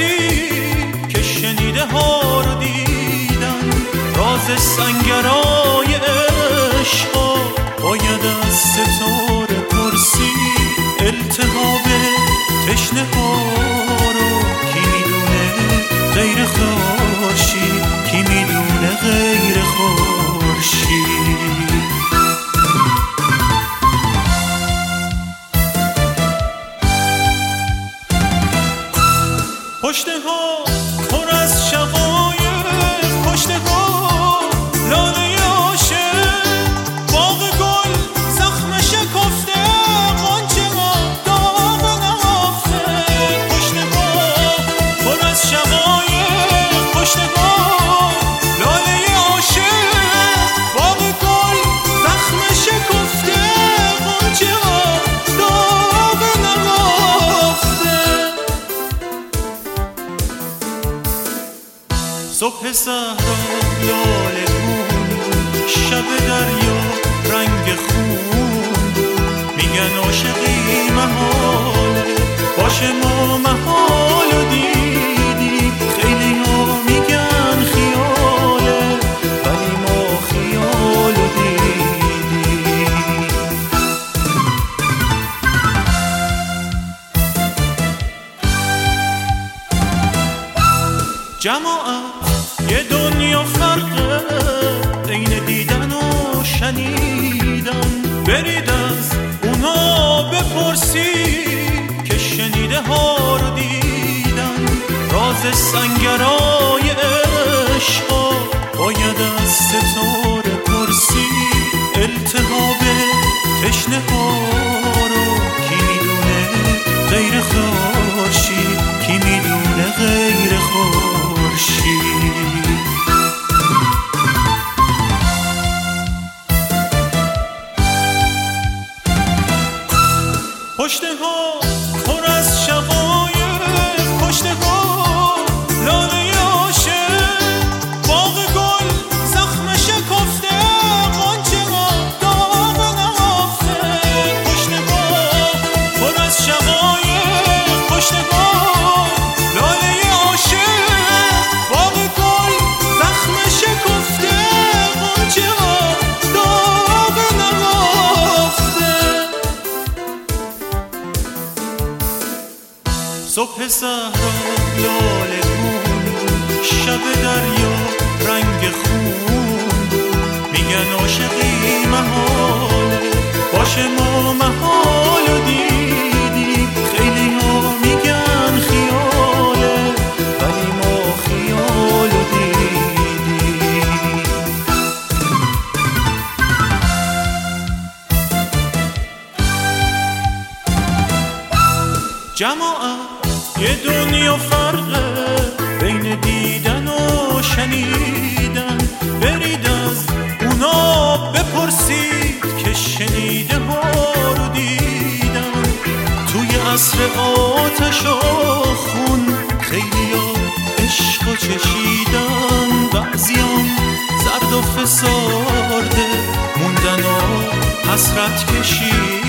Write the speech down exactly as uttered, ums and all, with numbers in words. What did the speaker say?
بپرسی که شنیده ها رو دیدن. راز سنگرای عشقا باید از ستاره پرسی. التهاب تشنه ها رو کی میدونه غیر خورشید، کی میدونه غیر خورشید. پشته ها پر از شقایق، پشته ها لاله عاشق، باغ گل زخم شکفته، غنچه ها داغ نهفته. پشته ها پر از شقایق، پشته ها لاله عاشق، باغ گل زخم شکفته، غنچه ها داغ نهفته. صبح صحرا لاله بود، شب دریا رنگ خون. میگن عاشقی محاله، باشه ما محال دیدیم. خیلی ها میگن خیاله، ولی ما خیال دیدیم. جماعت یه دنیا فرقه بین دیدن و شنیدن. برید از اونا بپرسی که شنیده ها رو دیدن. راز سنگرای عشقا باید از ستاره پرسی. التهاب تشنه ها رو کی میدونه غیر خورشید، کی میدونه غیر خورشید. پشته ها پر از شقایق، پشته ها لاله عاشق، باغ گل زخم شکفته، غنچه ها داغ نهفته. پشته ها پر از شقایق، پشته ها لاله عاشق، باغ گل زخم شکفته، غنچه ها داغ نهفته. صبح صحرا لاله بود، شب دریا رنگ خون. میگن عاشقی محاله، باشه ما محال دیدیم. خیلی ها میگن خیاله، ولی ما خیال دیدیم. جماعت یه دنیا فرقه بین دیدن و شنیدن. برید از اونا بپرسید که شنیده ها رو دیدن. توی عصر آتش و خون خیلی ها عشق و چشیدن. بعضیان زرد و فسارده موندن و حسرت کشیدن.